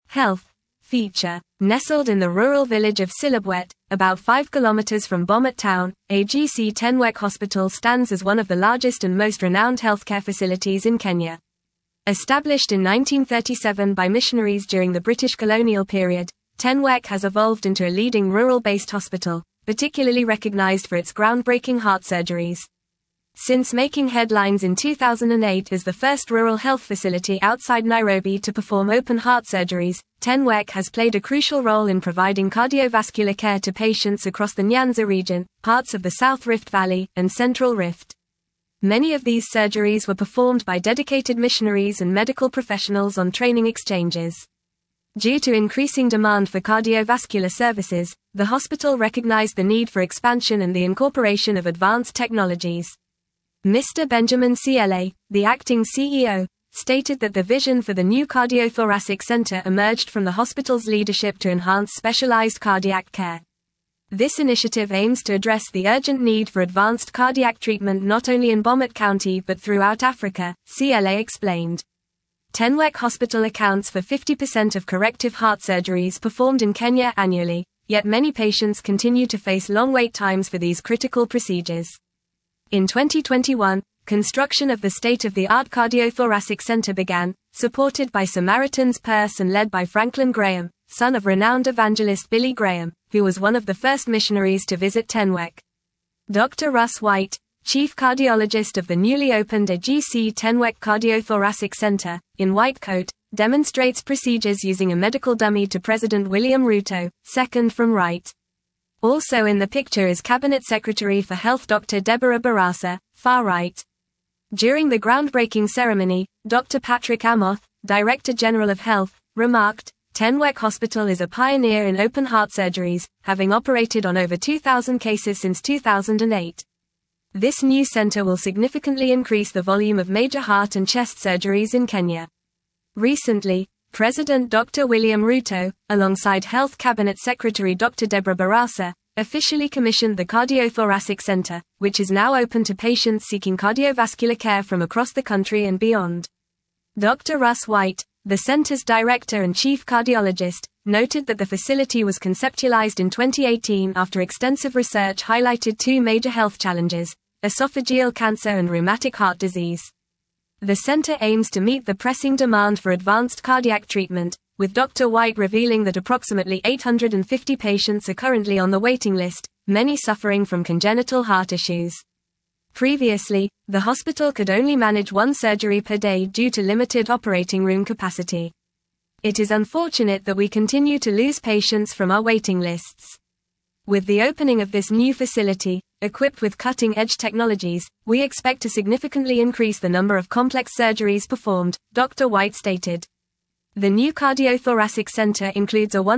Health feature. Nestled in the rural village of Silabwet, about 5 kilometers from Bomet town, AGC Tenwek Hospital stands as one of the largest and most renowned healthcare facilities in Kenya. Established in 1937 by missionaries during the British colonial period, Tenwek has evolved into a leading rural-based hospital, particularly recognized for its groundbreaking heart surgeries. Since making headlines in 2008 as the first rural health facility outside Nairobi to perform open heart surgeries, Tenwek has played a crucial role in providing cardiovascular care to patients across the Nyanza region, parts of the South Rift Valley, and Central Rift. Many of these surgeries were performed by dedicated missionaries and medical professionals on training exchanges. Due to increasing demand for cardiovascular services, the hospital recognized the need for expansion and the incorporation of advanced technologies. Mr. Benjamin CLA, the acting CEO, stated that the vision for the new cardiothoracic center emerged from the hospital's leadership to enhance specialized cardiac care. This initiative aims to address the urgent need for advanced cardiac treatment not only in Bomet County but throughout Africa, CLA explained. Tenwek Hospital accounts for 50% of corrective heart surgeries performed in Kenya annually, yet many patients continue to face long wait times for these critical procedures. In 2021, construction of the state-of-the-art cardiothoracic center began, supported by Samaritan's Purse and led by Franklin Graham, son of renowned evangelist Billy Graham, who was one of the first missionaries to visit Tenwek. Dr. Russ White, chief cardiologist of the newly opened AGC Tenwek Cardiothoracic Center, in white coat, demonstrates procedures using a medical dummy to President William Ruto, second from right. Also in the picture is Cabinet Secretary for Health Dr. Deborah Barasa, far right. During the groundbreaking ceremony, Dr. Patrick Amoth, Director General of Health, remarked, Tenwek Hospital is a pioneer in open heart surgeries, having operated on over 2,000 cases since 2008. This new center will significantly increase the volume of major heart and chest surgeries in Kenya. Recently, President Dr. William Ruto, alongside Health Cabinet Secretary Dr. Deborah Barasa, officially commissioned the Cardiothoracic Center, which is now open to patients seeking cardiovascular care from across the country and beyond. Dr. Russ White, the center's director and chief cardiologist, noted that the facility was conceptualized in 2018 after extensive research highlighted two major health challenges: esophageal cancer and rheumatic heart disease. The center aims to meet the pressing demand for advanced cardiac treatment, with Dr. White revealing that approximately 850 patients are currently on the waiting list, many suffering from congenital heart issues. Previously, the hospital could only manage one surgery per day due to limited operating room capacity. It is unfortunate that we continue to lose patients from our waiting lists. With the opening of this new facility, equipped with cutting-edge technologies, we expect to significantly increase the number of complex surgeries performed, Dr. White stated. The new cardiothoracic center includes a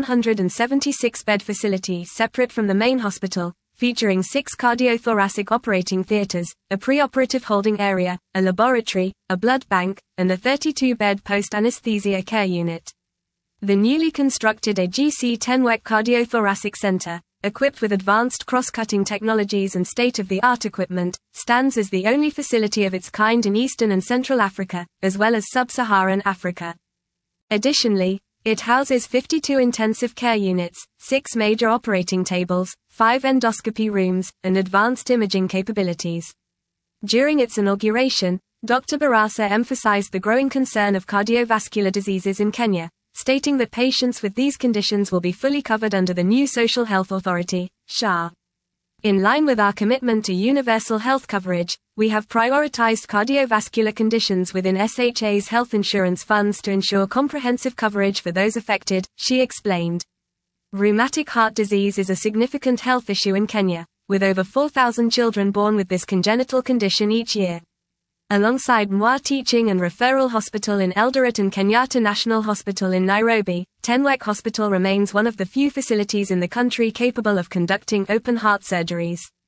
176-bed facility separate from the main hospital, featuring 6 cardiothoracic operating theaters, a preoperative holding area, a laboratory, a blood bank, and a 32-bed post-anesthesia care unit. The newly constructed AGC Tenwek Cardiothoracic Center, equipped with advanced cross-cutting technologies and state-of-the-art equipment, stands as the only facility of its kind in Eastern and Central Africa, as well as Sub-Saharan Africa. Additionally, it houses 52 intensive care units, 6 major operating tables, 5 endoscopy rooms, and advanced imaging capabilities. During its inauguration, Dr. Barasa emphasized the growing concern of cardiovascular diseases in Kenya, stating that patients with these conditions will be fully covered under the new Social Health Authority, SHA. In line with our commitment to universal health coverage, we have prioritized cardiovascular conditions within SHA's health insurance funds to ensure comprehensive coverage for those affected, she explained. Rheumatic heart disease is a significant health issue in Kenya, with over 4,000 children born with this congenital condition each year. Alongside Mwa Teaching and Referral Hospital in Eldoret and Kenyatta National Hospital in Nairobi, Tenwek Hospital remains one of the few facilities in the country capable of conducting open heart surgeries.